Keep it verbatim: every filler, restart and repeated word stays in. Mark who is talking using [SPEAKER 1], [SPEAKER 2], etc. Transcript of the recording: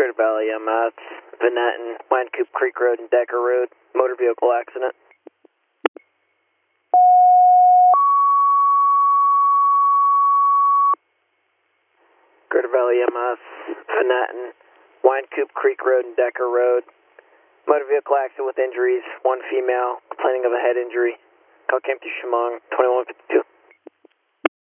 [SPEAKER 1] Greater Valley, M S, Vanetton, Wynkoop Creek Road and Decker Road, motor vehicle accident. Greater Valley, M S, Vanetton, Wynkoop Creek Road and Decker Road, motor vehicle accident with injuries, one female, complaining of a head injury. Call came to Chemung, twenty-one fifty-two.